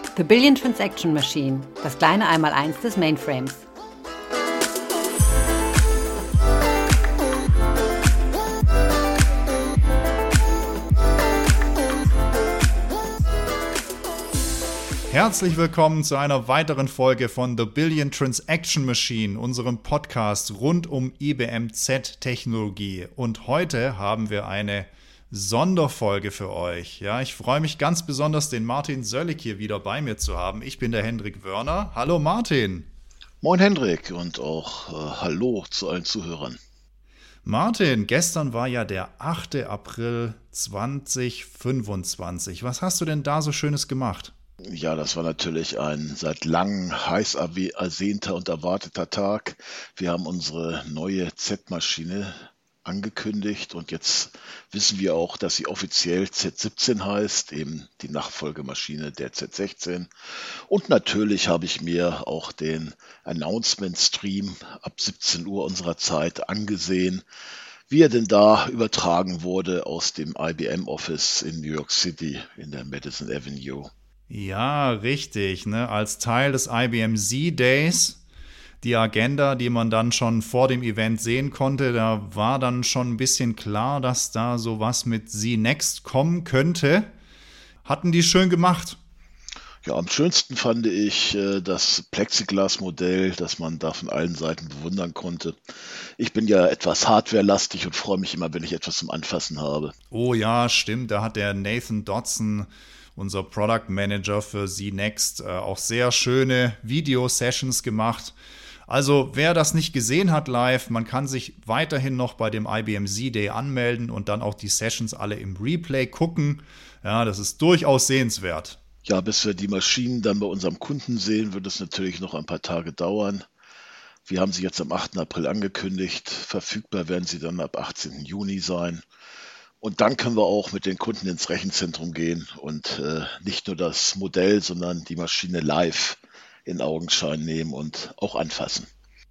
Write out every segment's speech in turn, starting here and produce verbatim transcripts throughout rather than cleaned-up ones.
The Billion Transaction Machine, das kleine Einmaleins des Mainframes. Herzlich willkommen zu einer weiteren Folge von The Billion Transaction Machine, unserem Podcast rund um I B M Z-Technologie. Und heute haben wir eine Sonderfolge für euch. Ja, ich freue mich ganz besonders, den Martin Söllig hier wieder bei mir zu haben. Ich bin der Hendrik Wörner. Hallo Martin. Moin Hendrik und auch äh, Hallo zu allen Zuhörern. Martin, gestern war ja der achter April zweitausendfünfundzwanzig. Was hast du denn da so Schönes gemacht? Ja, das war natürlich ein seit langem heiß ersehnter und erwarteter Tag. Wir haben unsere neue Z-Maschine angekündigt und jetzt wissen wir auch, dass sie offiziell Z siebzehn heißt, eben die Nachfolgemaschine der Z sechzehn. Und natürlich habe ich mir auch den Announcement-Stream ab siebzehn Uhr unserer Zeit angesehen, wie er denn da übertragen wurde aus dem I B M-Office in New York City in der Madison Avenue. Ja, richtig, ne? Als Teil des I B M Z-Days, die Agenda, die man dann schon vor dem Event sehen konnte, da war dann schon ein bisschen klar, dass da sowas mit Z-Next kommen könnte. Hatten die schön gemacht. Ja, am schönsten fand ich äh, das Plexiglas-Modell, das man da von allen Seiten bewundern konnte. Ich bin ja etwas hardwarelastig und freue mich immer, wenn ich etwas zum Anfassen habe. Oh ja, stimmt, da hat der Nathan Dodson, unser Product Manager für Z-Next, äh, auch sehr schöne Video-Sessions gemacht. Also wer das nicht gesehen hat live, man kann sich weiterhin noch bei dem I B M Z-Day anmelden und dann auch die Sessions alle im Replay gucken. Ja, das ist durchaus sehenswert. Ja, bis wir die Maschinen dann bei unserem Kunden sehen, wird es natürlich noch ein paar Tage dauern. Wir haben sie jetzt am achter April angekündigt. Verfügbar werden sie dann ab achtzehnten Juni sein. Und dann können wir auch mit den Kunden ins Rechenzentrum gehen und äh, nicht nur das Modell, sondern die Maschine live in Augenschein nehmen und auch anfassen.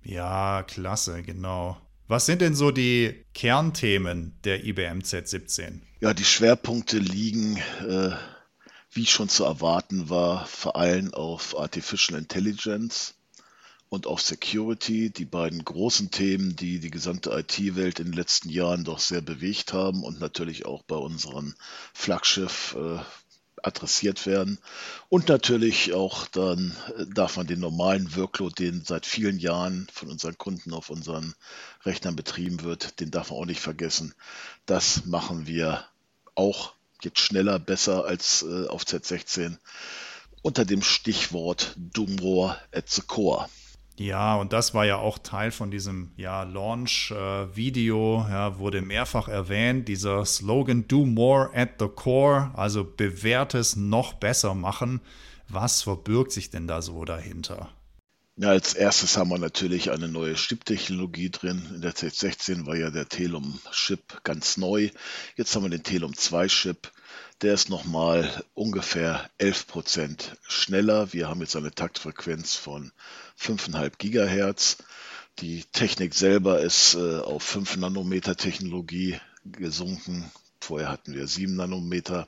Ja, klasse, genau. Was sind denn so die Kernthemen der I B M Z siebzehn? Ja, die Schwerpunkte liegen, äh, wie schon zu erwarten war, vor allem auf Artificial Intelligence und auf Security, die beiden großen Themen, die die gesamte I T-Welt in den letzten Jahren doch sehr bewegt haben und natürlich auch bei unserem Flaggschiff äh, adressiert werden. Und natürlich auch dann äh, darf man den normalen Workload, den seit vielen Jahren von unseren Kunden auf unseren Rechnern betrieben wird, den darf man auch nicht vergessen. Das machen wir auch jetzt schneller, besser als äh, auf Z sechzehn unter dem Stichwort Doom-More at the Core. Ja, und das war ja auch Teil von diesem ja, Launch-Video, äh, ja, wurde mehrfach erwähnt, dieser Slogan Do More at the Core, also bewährtes noch besser machen. Was verbirgt sich denn da so dahinter? Ja, als erstes haben wir natürlich eine neue Chip-Technologie drin. In der Z sechzehn war ja der Telum-Chip ganz neu. Jetzt haben wir den Telum zwei Chip. Der ist nochmal ungefähr elf Prozent schneller. Wir haben jetzt eine Taktfrequenz von fünf Komma fünf Gigahertz. Die Technik selber ist äh, auf fünf Nanometer Technologie gesunken. Vorher hatten wir sieben Nanometer.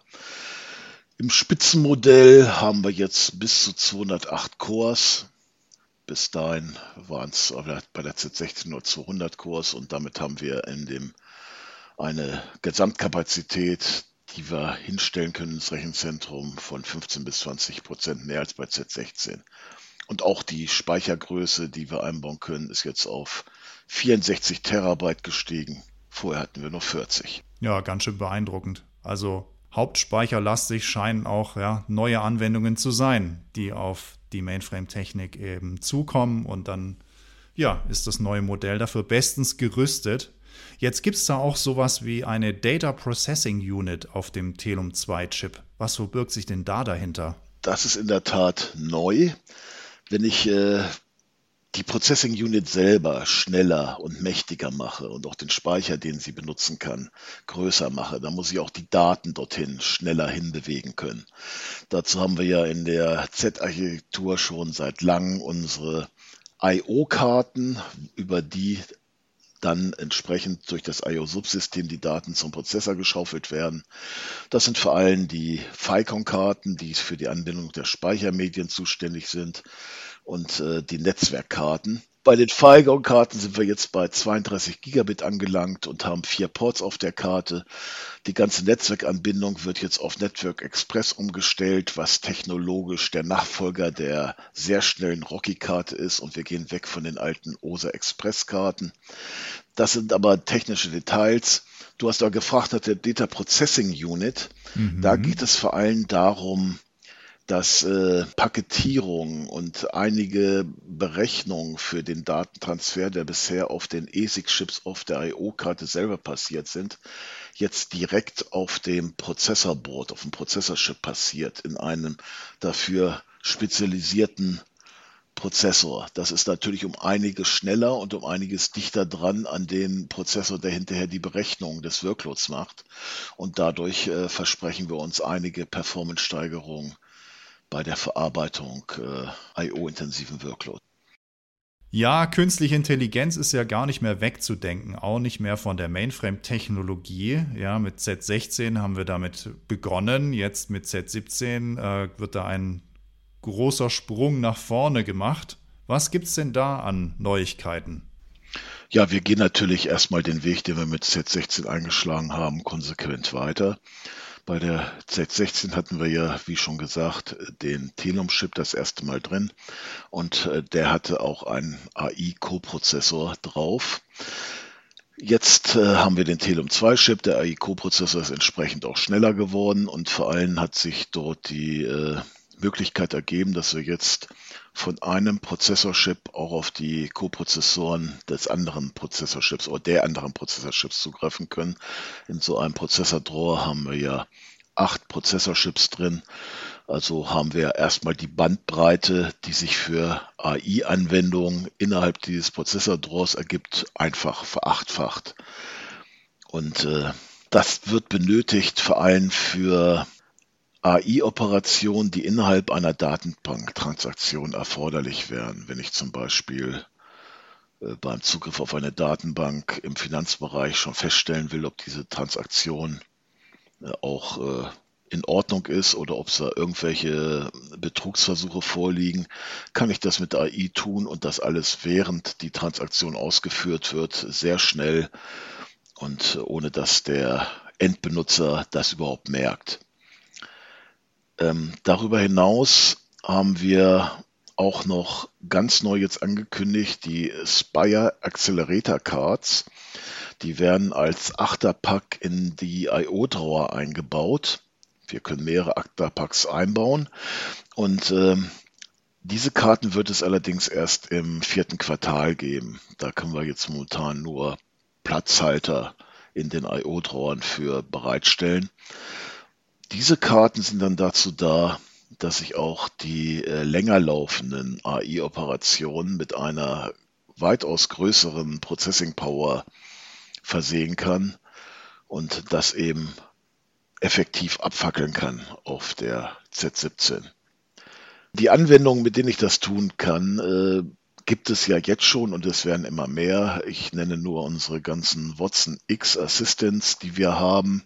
Im Spitzenmodell haben wir jetzt bis zu zweihundertacht Cores. Bis dahin waren es bei der Z sechzehn nur zweihundert Cores und damit haben wir in dem eine Gesamtkapazität, die wir hinstellen können ins Rechenzentrum von fünfzehn bis zwanzig Prozent mehr als bei Z sechzehn. Und auch die Speichergröße, die wir einbauen können, ist jetzt auf vierundsechzig Terabyte gestiegen. Vorher hatten wir nur vierzig. Ja, ganz schön beeindruckend. Also hauptspeicherlastig scheinen auch ja, neue Anwendungen zu sein, die auf die Mainframe-Technik eben zukommen. Und dann ja, ist das neue Modell dafür bestens gerüstet. Jetzt gibt es da auch sowas wie eine Data Processing Unit auf dem Telum zwei Chip. Was verbirgt sich denn da dahinter? Das ist in der Tat neu. Wenn ich äh, die Processing Unit selber schneller und mächtiger mache und auch den Speicher, den sie benutzen kann, größer mache, dann muss ich auch die Daten dorthin schneller hinbewegen können. Dazu haben wir ja in der Z-Architektur schon seit langem unsere I O-Karten, über die dann entsprechend durch das I O-Subsystem die Daten zum Prozessor geschaufelt werden. Das sind vor allem die FICON-Karten, die für die Anbindung der Speichermedien zuständig sind, und äh, die Netzwerkkarten. Bei den FICON-Karten sind wir jetzt bei zweiunddreißig Gigabit angelangt und haben vier Ports auf der Karte. Die ganze Netzwerkanbindung wird jetzt auf Network Express umgestellt, was technologisch der Nachfolger der sehr schnellen Rocky-Karte ist, und wir gehen weg von den alten O S A Express-Karten. Das sind aber technische Details. Du hast aber gefragt nach der Data Processing Unit. Mhm. Da geht es vor allem darum, dass äh, Paketierung und einige Berechnungen für den Datentransfer, der bisher auf den A S I C-Chips auf der I O-Karte selber passiert sind, jetzt direkt auf dem Prozessorboard, auf dem Prozessorchip passiert, in einem dafür spezialisierten Prozessor. Das ist natürlich um einiges schneller und um einiges dichter dran an den Prozessor, der hinterher die Berechnung des Workloads macht. Und dadurch äh, versprechen wir uns einige Performance-Steigerungen bei der Verarbeitung äh, I O-intensiven Workload. Ja, künstliche Intelligenz ist ja gar nicht mehr wegzudenken, auch nicht mehr von der Mainframe-Technologie. Ja, mit Z sechzehn haben wir damit begonnen, jetzt mit Z siebzehn äh, wird da ein großer Sprung nach vorne gemacht. Was gibt es denn da an Neuigkeiten? Ja, wir gehen natürlich erstmal den Weg, den wir mit Z sechzehn eingeschlagen haben, konsequent weiter. Bei der Z sechzehn hatten wir ja, wie schon gesagt, den Telum-Chip das erste Mal drin, und der hatte auch einen A I-Koprozessor drauf. Jetzt äh, haben wir den Telum zwei Chip, der A I-Koprozessor ist entsprechend auch schneller geworden, und vor allem hat sich dort die äh, Möglichkeit ergeben, dass wir jetzt von einem Prozessorchip auch auf die Koprozessoren des anderen Prozessorchips oder der anderen Prozessorchips zugreifen können. In so einem Prozessordrawer haben wir ja acht Prozessorchips drin. Also haben wir erstmal die Bandbreite, die sich für A I-Anwendungen innerhalb dieses Prozessordrawers ergibt, einfach verachtfacht. Und äh, das wird benötigt vor allem für A I-Operationen, die innerhalb einer Datenbanktransaktion erforderlich wären. Wenn ich zum Beispiel äh, beim Zugriff auf eine Datenbank im Finanzbereich schon feststellen will, ob diese Transaktion äh, auch äh, in Ordnung ist oder ob es da irgendwelche Betrugsversuche vorliegen, kann ich das mit A I tun, und das alles, während die Transaktion ausgeführt wird, sehr schnell und ohne dass der Endbenutzer das überhaupt merkt. Ähm, darüber hinaus haben wir auch noch ganz neu jetzt angekündigt die Spire Accelerator Cards. Die werden als Achterpack in die I O-Drawer eingebaut. Wir können mehrere Achterpacks einbauen, und ähm, diese Karten wird es allerdings erst im vierten Quartal geben. Da können wir jetzt momentan nur Platzhalter in den I O-Drawern für bereitstellen. Diese Karten sind dann dazu da, dass ich auch die äh, länger laufenden A I-Operationen mit einer weitaus größeren Processing Power versehen kann und das eben effektiv abfackeln kann auf der Z siebzehn. Die Anwendungen, mit denen ich das tun kann, äh, gibt es ja jetzt schon, und es werden immer mehr. Ich nenne nur unsere ganzen Watson X Assistants, die wir haben.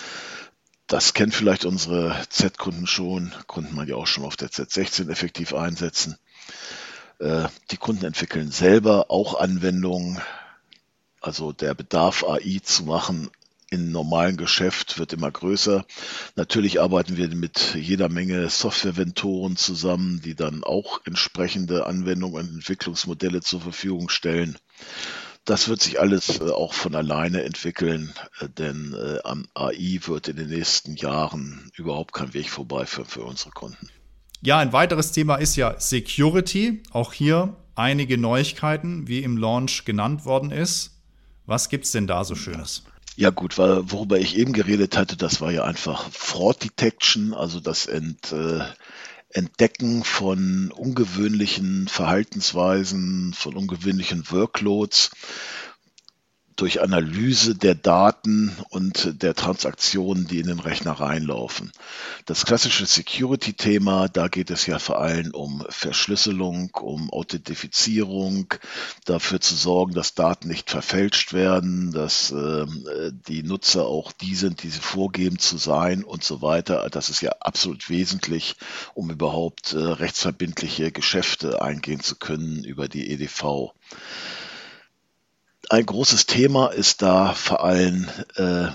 Das kennen vielleicht unsere Z-Kunden schon, konnten man ja auch schon auf der Z sechzehn effektiv einsetzen. Äh, die Kunden entwickeln selber auch Anwendungen. Also der Bedarf, A I zu machen im normalen Geschäft, wird immer größer. Natürlich arbeiten wir mit jeder Menge Software-Ventoren zusammen, die dann auch entsprechende Anwendungen und Entwicklungsmodelle zur Verfügung stellen. Das wird sich alles äh, auch von alleine entwickeln, äh, denn äh, am A I wird in den nächsten Jahren überhaupt kein Weg vorbei für, für unsere Kunden. Ja, ein weiteres Thema ist ja Security. Auch hier einige Neuigkeiten, wie im Launch genannt worden ist. Was gibt's denn da so Schönes? Ja gut, weil, worüber ich eben geredet hatte, das war ja einfach Fraud Detection, also das Ent, äh, Entdecken von ungewöhnlichen Verhaltensweisen, von ungewöhnlichen Workloads. durch Analyse der Daten und der Transaktionen, die in den Rechner reinlaufen. Das klassische Security-Thema, da geht es ja vor allem um Verschlüsselung, um Authentifizierung, dafür zu sorgen, dass Daten nicht verfälscht werden, dass äh, die Nutzer auch die sind, die sie vorgeben zu sein und so weiter. Das ist ja absolut wesentlich, um überhaupt äh, rechtsverbindliche Geschäfte eingehen zu können über die E D V. Ein großes Thema ist da vor allem äh,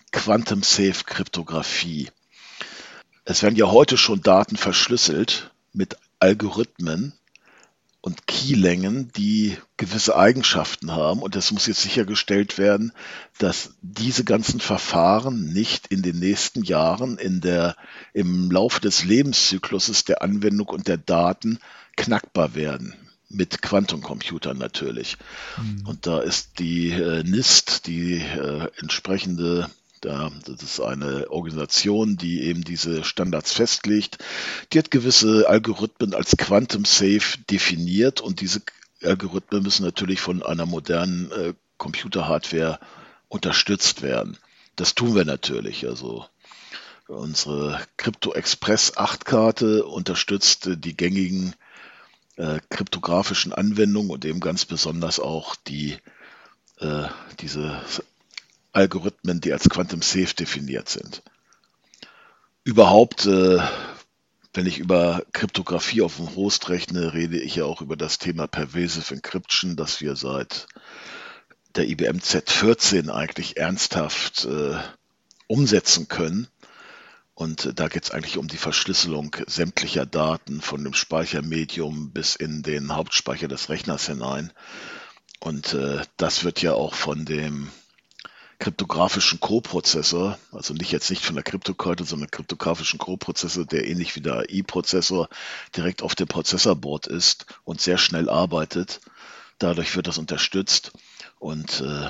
Quantum-Safe-Kryptographie. Es werden ja heute schon Daten verschlüsselt mit Algorithmen und Keylängen, die gewisse Eigenschaften haben. Und es muss jetzt sichergestellt werden, dass diese ganzen Verfahren nicht in den nächsten Jahren in der, im Laufe des Lebenszykluses der Anwendung und der Daten knackbar werden. Mit Quantencomputern natürlich. Mhm. Und da ist die äh, NIST, die äh, entsprechende, da, das ist eine Organisation, die eben diese Standards festlegt, die hat gewisse Algorithmen als Quantum Safe definiert und diese Algorithmen müssen natürlich von einer modernen äh, Computerhardware unterstützt werden. Das tun wir natürlich. Also unsere Crypto Express acht Karte unterstützt äh, die gängigen Äh, kryptografischen Anwendungen und eben ganz besonders auch die äh, diese Algorithmen, die als Quantum Safe definiert sind. Überhaupt, äh, wenn ich über Kryptographie auf dem Host rechne, rede ich ja auch über das Thema Pervasive Encryption, das wir seit der I B M Z vierzehn eigentlich ernsthaft äh, umsetzen können. Und da geht es eigentlich um die Verschlüsselung sämtlicher Daten von dem Speichermedium bis in den Hauptspeicher des Rechners hinein. Und äh, das wird ja auch von dem kryptografischen Coprozessor, also nicht jetzt nicht von der Kryptokarte, sondern kryptografischen Coprozessor, der ähnlich wie der A I-Prozessor direkt auf dem Prozessorboard ist und sehr schnell arbeitet. Dadurch wird das unterstützt. Und äh,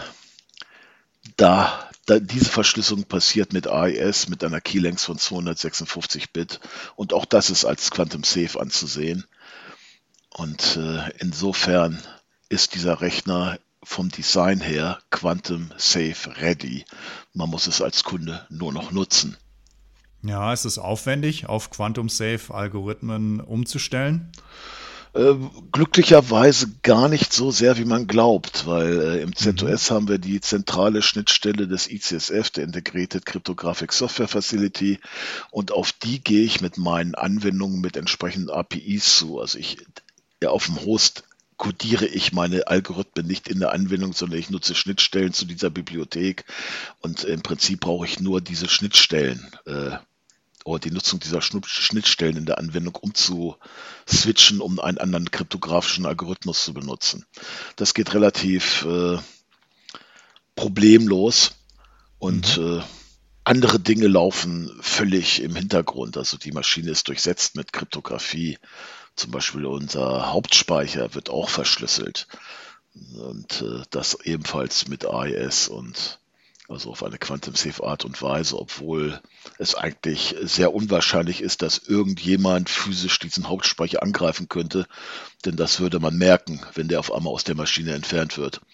da Da, diese Verschlüsselung passiert mit A E S, mit einer Keylength von zweihundertsechsundfünfzig Bit und auch das ist als Quantum Safe anzusehen. Und äh, insofern ist dieser Rechner vom Design her Quantum Safe ready. Man muss es als Kunde nur noch nutzen. Ja, es ist aufwendig, auf Quantum Safe Algorithmen umzustellen. Äh, glücklicherweise gar nicht so sehr, wie man glaubt, weil äh, im Z O S mhm. haben wir die zentrale Schnittstelle des I C S F, der Integrated Cryptographic Software Facility, und auf die gehe ich mit meinen Anwendungen mit entsprechenden A P Is zu. Also ich ja, auf dem Host codiere ich meine Algorithmen nicht in der Anwendung, sondern ich nutze Schnittstellen zu dieser Bibliothek und im Prinzip brauche ich nur diese Schnittstellen äh, oder die Nutzung dieser Schnittstellen in der Anwendung umzuswitchen, um einen anderen kryptografischen Algorithmus zu benutzen. Das geht relativ äh, problemlos und mhm. äh, andere Dinge laufen völlig im Hintergrund. Also die Maschine ist durchsetzt mit Kryptographie. Zum Beispiel unser Hauptspeicher wird auch verschlüsselt und äh, das ebenfalls mit A E S und also auf eine Quantum-Safe Art und Weise, obwohl es eigentlich sehr unwahrscheinlich ist, dass irgendjemand physisch diesen Hauptspeicher angreifen könnte, denn das würde man merken, wenn der auf einmal aus der Maschine entfernt wird.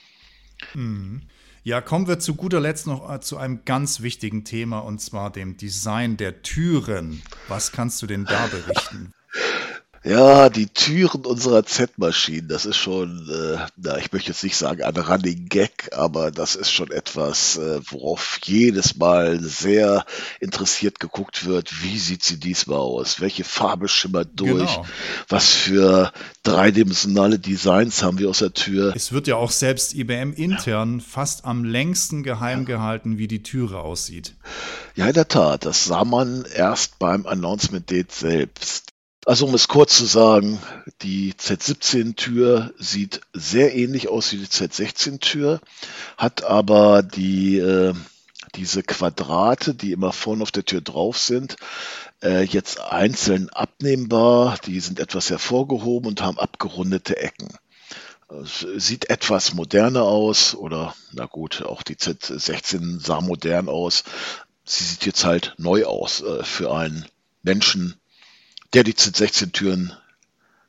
Ja, kommen wir zu guter Letzt noch zu einem ganz wichtigen Thema, und zwar dem Design der Türen. Was kannst du denn da berichten? Ja, die Türen unserer Z-Maschinen, das ist schon, äh, na, ich möchte jetzt nicht sagen ein Running Gag, aber das ist schon etwas, äh, worauf jedes Mal sehr interessiert geguckt wird. Wie sieht sie diesmal aus? Welche Farbe schimmert durch? Genau. Was für dreidimensionale Designs haben wir aus der Tür? Es wird ja auch selbst I B M intern fast am längsten geheim gehalten, wie die Türe aussieht. Ja, in der Tat, das sah man erst beim Announcement Date selbst. Also um es kurz zu sagen, die Z siebzehn Tür sieht sehr ähnlich aus wie die Z sechzehn Tür, hat aber die, äh, diese Quadrate, die immer vorne auf der Tür drauf sind, äh, jetzt einzeln abnehmbar. Die sind etwas hervorgehoben und haben abgerundete Ecken. Es sieht etwas moderner aus oder, na gut, auch die Z sechzehn sah modern aus. Sie sieht jetzt halt neu aus äh, für einen Menschen, der die Z sechzehn Türen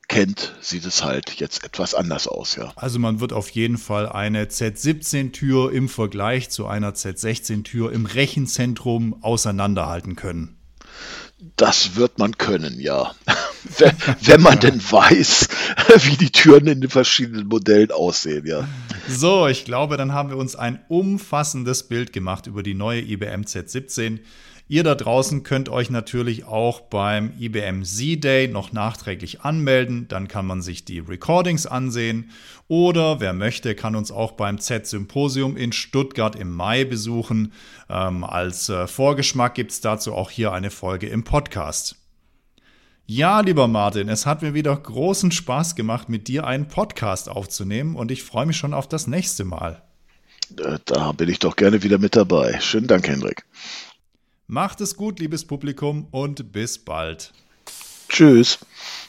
kennt, sieht es halt jetzt etwas anders aus, ja. Also man wird auf jeden Fall eine Z siebzehn Tür im Vergleich zu einer Z sechzehn Tür im Rechenzentrum auseinanderhalten können. Das wird man können, ja. Wenn man denn weiß, wie die Türen in den verschiedenen Modellen aussehen, ja. So, ich glaube, dann haben wir uns ein umfassendes Bild gemacht über die neue I B M Z siebzehn. Ihr da draußen könnt euch natürlich auch beim I B M Z-Day noch nachträglich anmelden. Dann kann man sich die Recordings ansehen. Oder wer möchte, kann uns auch beim Z-Symposium in Stuttgart im Mai besuchen. Ähm, als äh, Vorgeschmack gibt es dazu auch hier eine Folge im Podcast. Ja, lieber Martin, es hat mir wieder großen Spaß gemacht, mit dir einen Podcast aufzunehmen und ich freue mich schon auf das nächste Mal. Da bin ich doch gerne wieder mit dabei. Schönen Dank, Hendrik. Macht es gut, liebes Publikum, und bis bald. Tschüss.